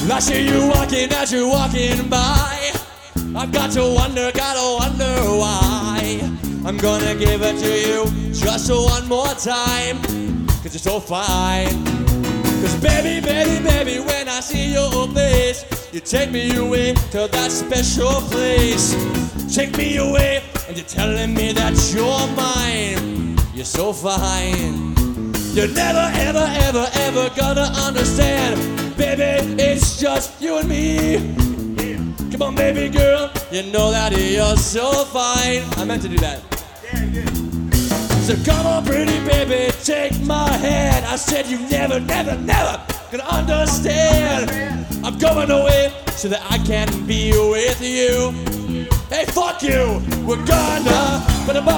I see you walking as you're walking by. I've got to wonder why. I'm gonna give it to you just one more time, 'cause you're so fine. 'Cause baby, baby, baby, when I see your face, you take me away to that special place. Take me away and you're telling me that you're mine. You're so fine. You're never, ever, ever, ever gonna understand. Baby, it's just you and me. Come on, baby girl, you know that you're so fine. I meant to do that. So come on, pretty baby, take my hand. I said you never, never, never gonna understand. I'm going away so that I can be with you. Hey, fuck you, we're gonna you know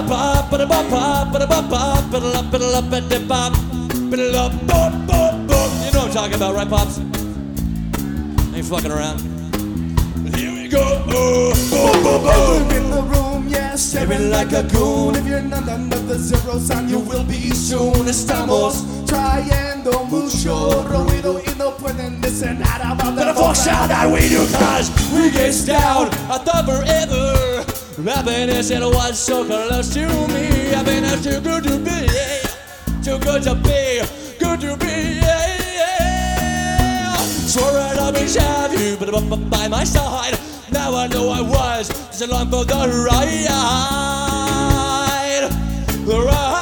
what I'm talking about, right, Pops? Ain't fucking around. Here we go. In the room, yeah, staring like a goon. If you're none under the zero sign, you will be soon. Estamos trayendo mucho ruido y no pueden decir nada about the fuck sound that we do, 'cause we get down. I thought forever happiness, it was so close to me. Happiness too good to be, too good to be, good to be. Swore I'd always have you, but by my side. Now I know I was just along for the ride. The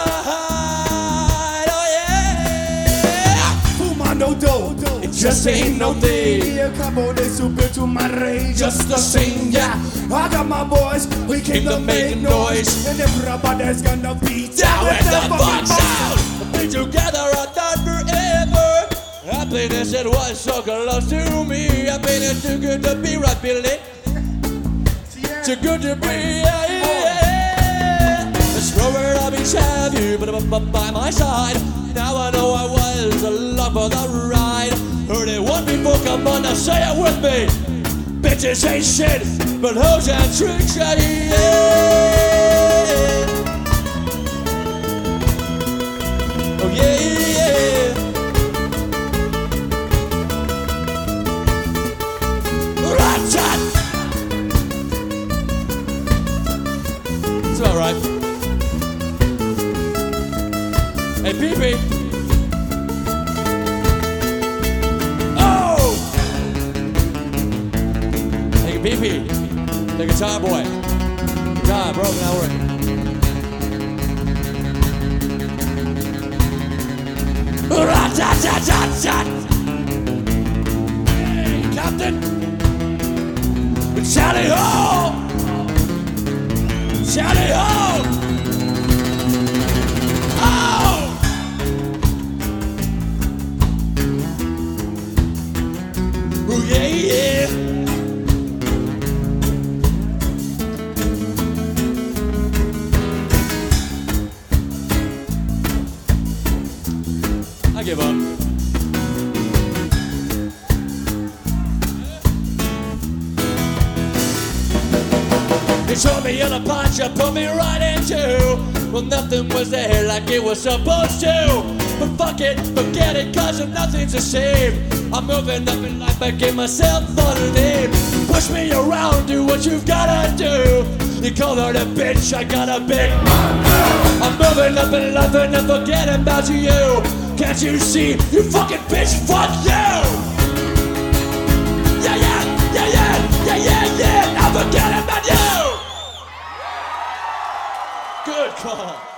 ride, oh yeah. Fumando dough, It just ain't no thing. y acabo de subir to my rage. Just the same, yeah. I got my boys, we came to make noise, and everybody's gonna be Down with the fucking fuck sound. Be together, I thought forever. Happiness, it was so close to me. Happiness too good to be right, Billy. Too good to be, yeah. It's Robert, I'll be have you, but by my side. Now I know I was along for the ride. Heard it one before, come on, now say it with me. Bitches ain't shit, but hoes and tricks, yeah. Oh yeah, yeah. Rat-tat. It's about right. Hey, Pee-Pee. Oh! Hey, Pee-Pee. The guitar boy. Guitar broken, not working. Rat-tat-tat-tat-tat. Hey, Captain. Shout it ho! Shout it ho! Oh! Oh yeah, yeah. I give up. They showed me in a punch, you put me right into. Well, nothing was there like it was supposed to. But fuck it, forget it, 'cause nothing's the same. I'm moving up in life, I give myself a name. Push me around, do what you've gotta do. You call her a bitch, I got a big. I'm moving up in life and I'm forgetting about you. Can't you see, you fucking bitch, fuck you! Yeah, yeah, yeah, yeah, yeah, yeah, yeah, I'm forgetting about you! Good call.